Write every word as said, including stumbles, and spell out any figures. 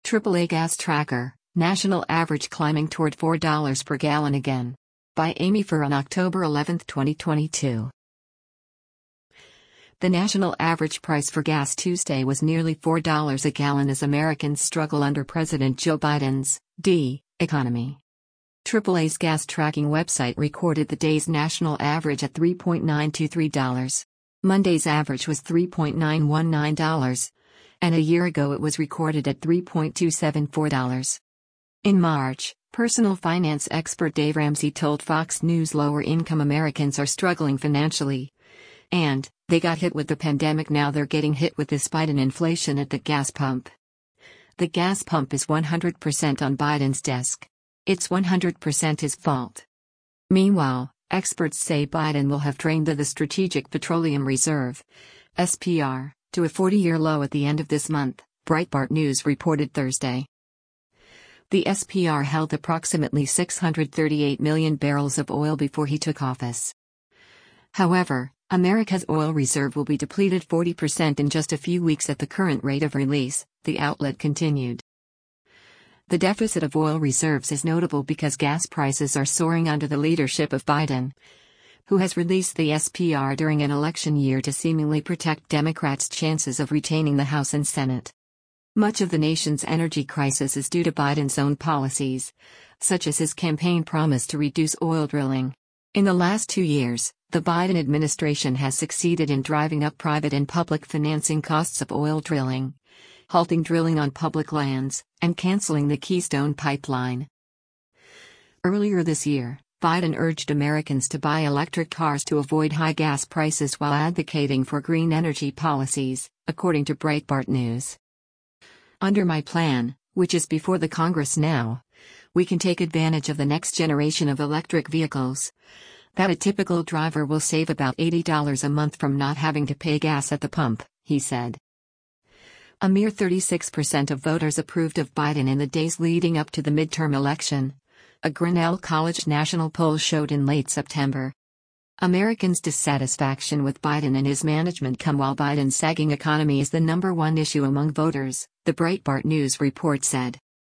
triple A Gas Tracker, National Average Climbing Toward four dollars per gallon again. By Amy Furr on October eleventh, twenty twenty-two. The national average price for gas Tuesday was nearly four dollars a gallon as Americans struggle under President Joe Biden's D economy. triple A's gas tracking website recorded the day's national average at three point nine two three dollars. Monday's average was three point nine one nine dollars, and a year ago it was recorded at three point two seven four dollars. In March, personal finance expert Dave Ramsey told Fox News lower-income Americans are struggling financially. And, they got hit with the pandemic, now they're getting hit with this Biden inflation at the gas pump. The gas pump is one hundred percent on Biden's desk. It's one hundred percent his fault. Meanwhile, experts say Biden will have drained the, the Strategic Petroleum Reserve, S P R, to a forty-year low at the end of this month, Breitbart News reported Thursday. The S P R held approximately six hundred thirty-eight million barrels of oil before he took office. However, America's oil reserve will be depleted forty percent in just a few weeks at the current rate of release, the outlet continued. The deficit of oil reserves is notable because gas prices are soaring under the leadership of Biden, who has released the S P R during an election year to seemingly protect Democrats' chances of retaining the House and Senate. Much of the nation's energy crisis is due to Biden's own policies, such as his campaign promise to reduce oil drilling. In the last two years, the Biden administration has succeeded in driving up private and public financing costs of oil drilling, halting drilling on public lands, and canceling the Keystone Pipeline. Earlier this year, Biden urged Americans to buy electric cars to avoid high gas prices while advocating for green energy policies, according to Breitbart News. Under my plan, which is before the Congress now, we can take advantage of the next generation of electric vehicles. That a typical driver will save about eighty dollars a month from not having to pay gas at the pump, he said. A mere thirty-six percent of voters approved of Biden in the days leading up to the midterm election, a Grinnell College national poll showed in late September. Americans' dissatisfaction with Biden and his management come while Biden's sagging economy is the number one issue among voters, the Breitbart News report said.